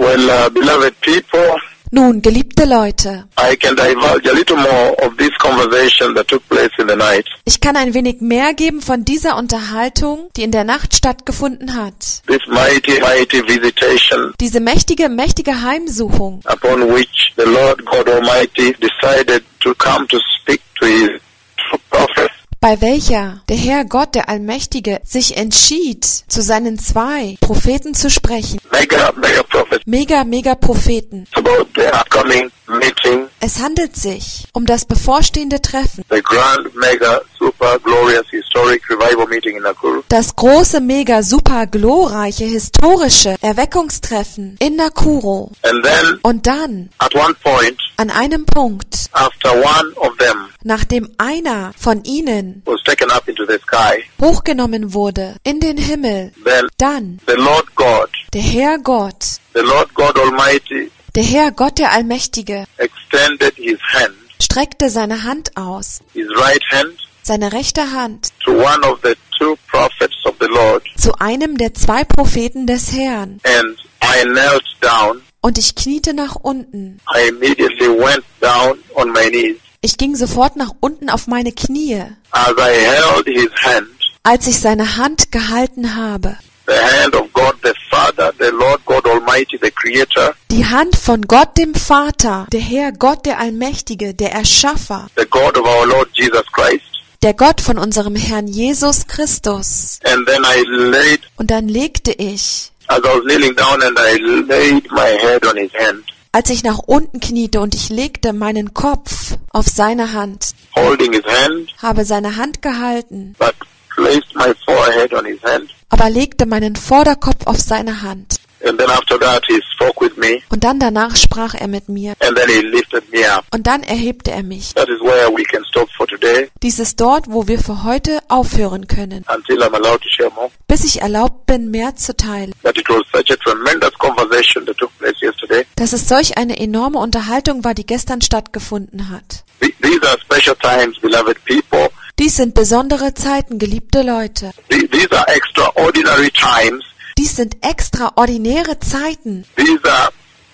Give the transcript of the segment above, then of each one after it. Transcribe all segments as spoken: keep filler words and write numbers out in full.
Well, uh, beloved people, Nun, geliebte Leute, I can divulge a little more of this conversation that took place in the night. ich kann ein wenig mehr geben von dieser Unterhaltung, die in der Nacht stattgefunden hat. This mighty, mighty visitation Diese mächtige, mächtige Heimsuchung, upon which the Lord God Almighty decided to come to speak to his true prophets. bei welcher der Herr Gott, der Allmächtige, sich entschied, zu seinen zwei Propheten zu sprechen. Mega, mega prophets Mega, mega Propheten. about the upcoming meeting, Es handelt sich um das bevorstehende Treffen, the grand, mega, super, glorious, historic revival meeting in Nakuru. das große, mega, super, glorreiche, historische Erweckungstreffen in Nakuru. And then, Und dann, at one point, an einem Punkt, after one of them nachdem einer von ihnen was taken up into the sky, hochgenommen wurde in den Himmel, then dann the Lord God, der Herr Gott, the Lord God Almighty, der Herr Gott, der Allmächtige, extended his hand, streckte seine Hand aus, his right hand, seine rechte Hand, to one of the two prophets of the Lord, zu einem der zwei Propheten des Herrn. and I knelt down. Und ich kniete nach unten. I immediately went down on my knees Ich ging sofort nach unten auf meine Knie, as I held his hand, als ich seine Hand gehalten habe. the hand of God the Father, the Lord God Almighty, the Creator, Die Hand von Gott dem Vater, der Herr Gott der Allmächtige, der Erschaffer, the God of our Lord Jesus Christ. der Gott von unserem Herrn Jesus Christus. And then I laid, Und dann legte ich, as I was kneeling down, and I laid my head on his hand, als ich nach unten kniete und ich legte meinen Kopf auf seine Hand, holding his hand, habe seine Hand gehalten, but placed my forehead on his hand. aber legte meinen Vorderkopf auf seine Hand. And then after that, he spoke with me, Und dann danach sprach er mit mir. and then he lifted me up. Und dann erhebte er mich. That is where we can stop for today, Dies ist dort, wo wir für heute aufhören können, until I'm allowed to share more. bis ich erlaubt bin, mehr zu teilen. But it was such a tremendous conversation that took place yesterday. Dass es solch eine enorme Unterhaltung war, die gestern stattgefunden hat. Th- These are special times, beloved people. Dies sind besondere Zeiten, geliebte Leute. Th- These are extraordinary times. Dies sind extraordinäre Zeiten. These are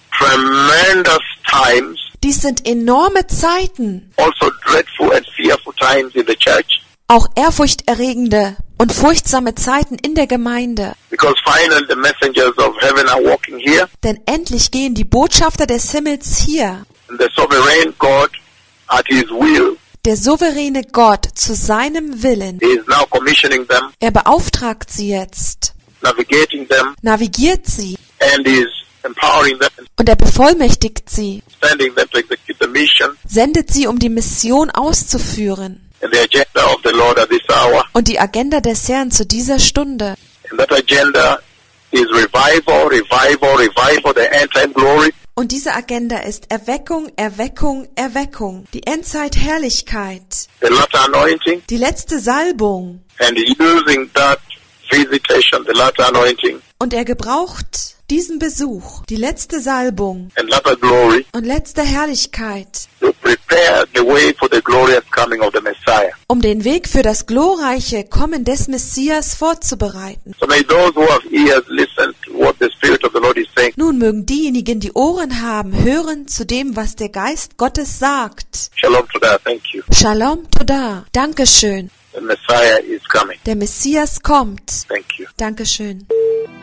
tremendous times, Dies sind enorme Zeiten. also dreadful and fearful times in the church, Auch ehrfurchterregende und furchtsame Zeiten in der Gemeinde. because finally the messengers of heaven are walking here, Denn endlich gehen die Botschafter des Himmels hier. and the sovereign God, at his will, Der souveräne Gott zu seinem Willen. he is now commissioning them, Er beauftragt sie jetzt, navigating them, navigiert sie and is empowering them and und er bevollmächtigt sie, sending them to execute the mission sendet sie, um die Mission auszuführen and the agenda of the Lord at this hour. und die Agenda des Herrn zu dieser Stunde. And that agenda is revival, revival, revival, the end-time glory. Und diese Agenda ist Erweckung, Erweckung, Erweckung, die Endzeit-Herrlichkeit, The latter anointing, die letzte Salbung. and using that visitation, the latter anointing, Und er gebraucht diesen Besuch, die letzte Salbung and latter glory und letzte Herrlichkeit, to prepare the way for the glorious coming of the Messiah. um den Weg für das glorreiche Kommen des Messias vorzubereiten. So may those who have ears listen to what the Spirit of the Lord is saying. Nun mögen diejenigen, die Ohren haben, hören zu dem, was der Geist Gottes sagt. Shalom to that. Thank you. Shalom Toda. Dankeschön. The Messiah is coming. Der Messias kommt. Thank you. Dankeschön.